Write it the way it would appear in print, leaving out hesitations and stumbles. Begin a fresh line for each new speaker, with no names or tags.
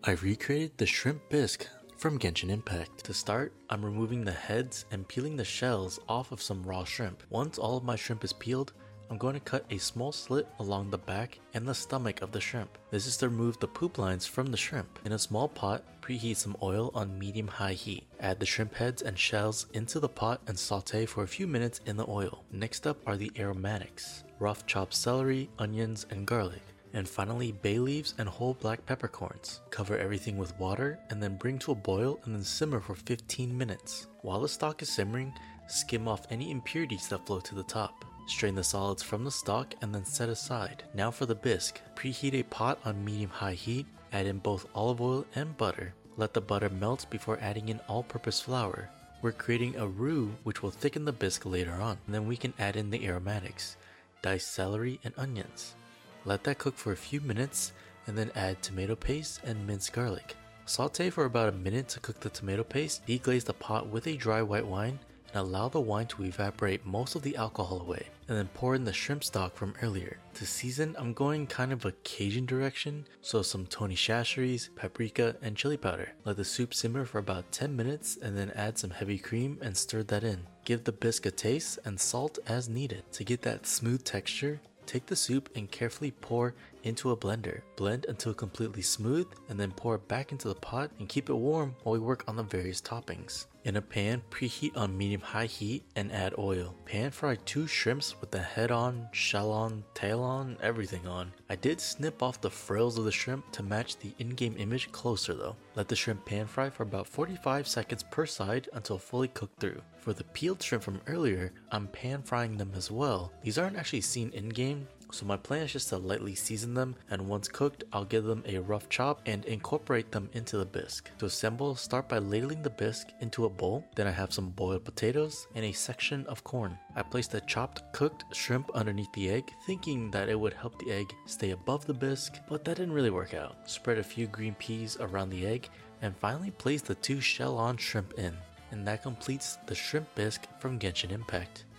I recreated the shrimp bisque from Genshin Impact. To start, I'm removing the heads and peeling the shells off of some raw shrimp. Once all of my shrimp is peeled, I'm going to cut a small slit along the back and the stomach of the shrimp. This is to remove the poop lines from the shrimp. In a small pot, preheat some oil on medium-high heat. Add the shrimp heads and shells into the pot and saute for a few minutes in the oil. Next up are the aromatics: rough chopped celery, onions, and garlic. And finally, bay leaves and whole black peppercorns. Cover everything with water and then bring to a boil and then simmer for 15 minutes. While the stock is simmering, skim off any impurities that float to the top. Strain the solids from the stock and then set aside. Now for the bisque. Preheat a pot on medium-high heat, add in both olive oil and butter. Let the butter melt before adding in all-purpose flour. We're creating a roux which will thicken the bisque later on. And then we can add in the aromatics: diced celery and onions. Let that cook for a few minutes and then add tomato paste and minced garlic. Saute for about a minute to cook the tomato paste. Deglaze the pot with a dry white wine and allow the wine to evaporate most of the alcohol away, and then pour in the shrimp stock from earlier. To season, I'm going kind of a Cajun direction, so some Tony Chachere's, paprika, and chili powder. Let the soup simmer for about 10 minutes and then add some heavy cream and stir that in. Give the bisque a taste and salt as needed. To get that smooth texture, take the soup and carefully pour into a blender. Blend until completely smooth and then pour it back into the pot and keep it warm while we work on the various toppings. In a pan, preheat on medium-high heat and add oil. Pan fry 2 shrimps with the head on, shell on, tail on, everything on. I did snip off the frills of the shrimp to match the in-game image closer though. Let the shrimp pan fry for about 45 seconds per side until fully cooked through. For the peeled shrimp from earlier, I'm pan frying them as well. These aren't actually seen in-game, so my plan is just to lightly season them, and once cooked, I'll give them a rough chop and incorporate them into the bisque. To assemble, start by ladling the bisque into a bowl. Then I have some boiled potatoes and a section of corn. I place the chopped cooked shrimp underneath the egg, thinking that it would help the egg stay above the bisque, but that didn't really work out. Spread a few green peas around the egg, and finally place the 2 shell-on shrimp in. And that completes the shrimp bisque from Genshin Impact.